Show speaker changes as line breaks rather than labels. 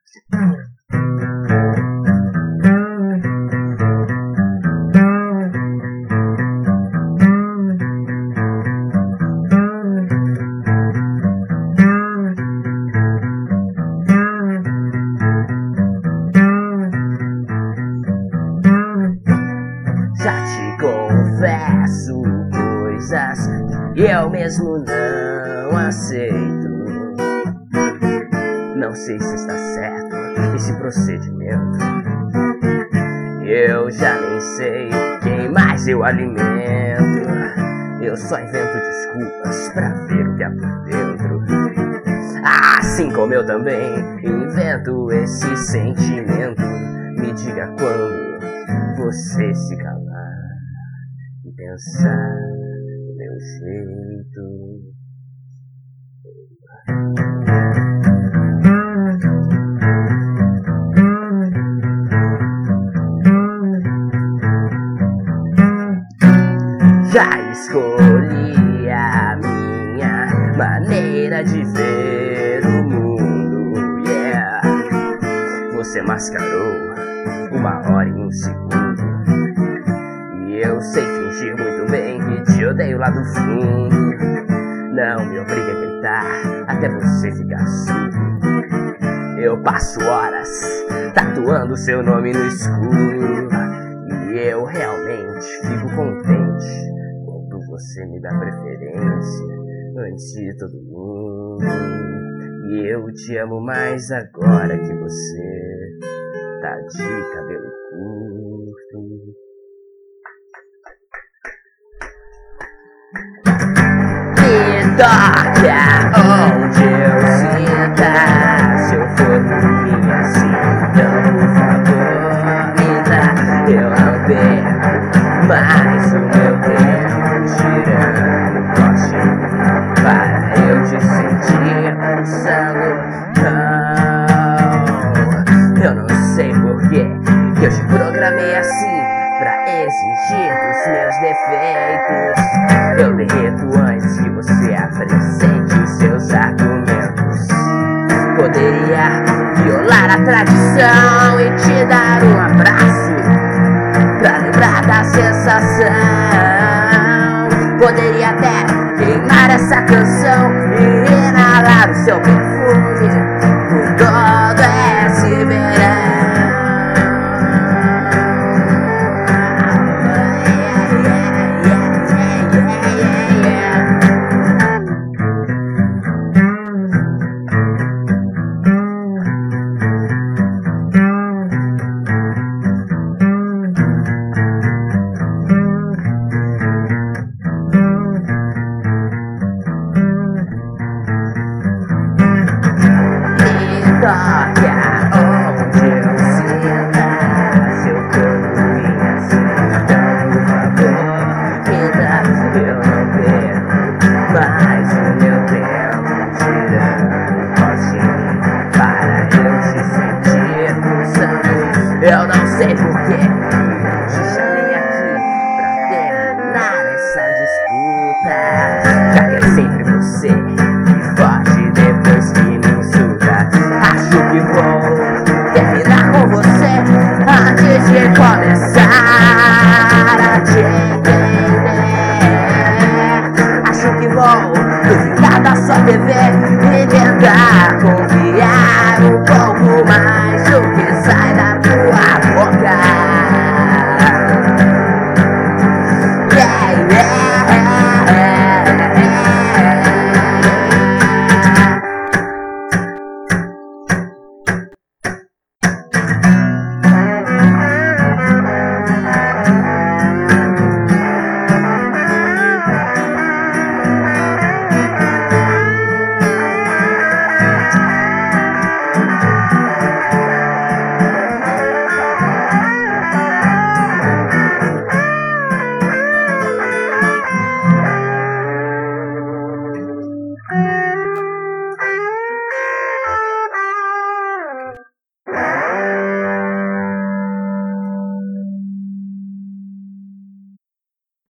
Já te confesso coisas que eu mesmo não aceito. Não sei se está certo esse procedimento. Eu já nem sei quem mais eu alimento. Eu só invento desculpas pra ver o que há por dentro. Assim como eu também invento esse sentimento. Me diga quando você se calar e pensar do meu jeito. Já escolhi a minha maneira de ver o mundo, yeah. Você mascarou 1 hora e 1 segundo. E eu sei fingir muito bem que te odeio lá do fundo. Não me obrigue a gritar até você ficar surdo. Eu passo horas tatuando seu nome no escuro. E eu realmente fico contente quando você me dá preferência antes de todo mundo. E eu te amo mais agora que você tá de cabelo curto. Me toca onde eu sinta. Se eu for por mim assim, então por favor me dá. Eu não perco mais o meu tempo tirando o poste para eu te sentir pulsando. Eu não sei porquê que eu te programei assim, pra exigir dos meus defeitos. Eu derreto antes que você apresente os seus argumentos. Poderia violar a tradição e te dar um abraço pra lembrar da sensação. Poderia até queimar essa canção e inalar o seu perfume por todo esse verão. Toca onde eu sinta. Se eu for por mim assim, então por favor me dá. Eu não perco mais o meu tempo tirando o poste para eu te sentir pulsando. Eu não sei porquê te chamei aqui pra terminar essa disputa, já que é sempre você que foge depois que me insulta. Acho que vou terminar com você antes de começar a te entender. Acho que vou duvidar da sua TV e tentar confiar.